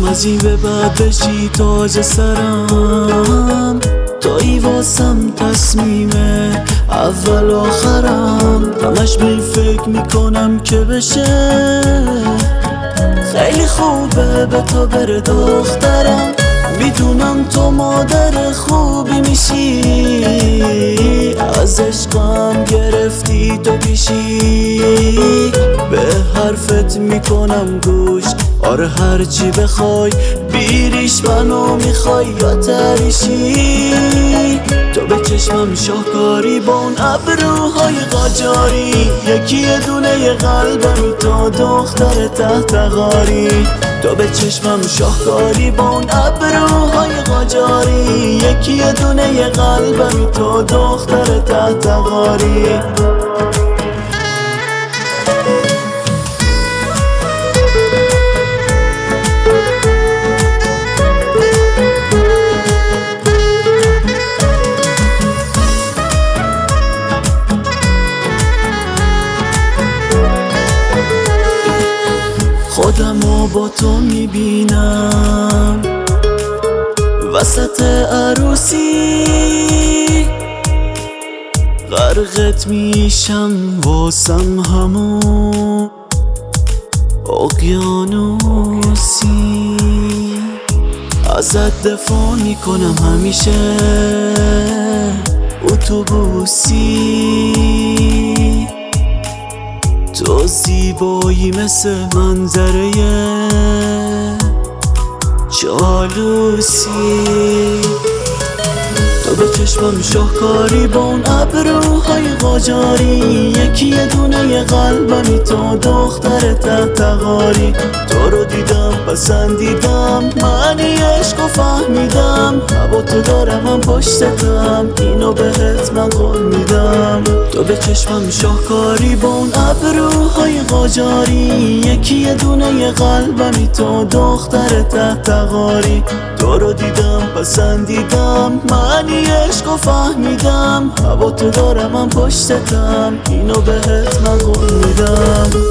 از این به بعد بشی تاج سرم، تویی واسم تصمیمه اول آخرم. همش به این فکر میکنم که بشه خیلی خوبه به تو بره دخترم. میدونم تو مادر خوبی میشی، از عشقم گرفتی تو پیشی. به حرفت میکنم گوش، آره هرچی بخوای بیریش منو میخوای یا تریشی. تو به چشمم شاهکاری با اون ابروهای قاجاری، یکی دونه قلبمی تو دختر تحت غاری. تو به چشمم شاهکاری با اون ابروهای قاجاری، یکی دونه قلبمی تو دختر تحت غاری. خودمو با تو میبینم وسط عروسی، غرقت میشم واسم همون اقیانوسی. ازت دفاع میکنم همیشه اتوبوسی. تو زیبایی مثل منظره چالوسی. تو به چشمم شاهکاری با اون ابروهای قاجاری، یکی دونه قلبمی تو دختر تحت غاری. تو رو دیدم پسندیدم، معنی عشقو فهمیدم. با تو دارم من پشتتم، اینو بهت من قول میدم. تو به چشمم شاهکاری با اون ابروهای قاجاری، یکی دونه قلبمی تو دختر تحت غاری. تو رو دیدم پسندیدم، معنی عشقو فهمیدم. با تو دارم من پشتتم، اینو بهت من قول میدم.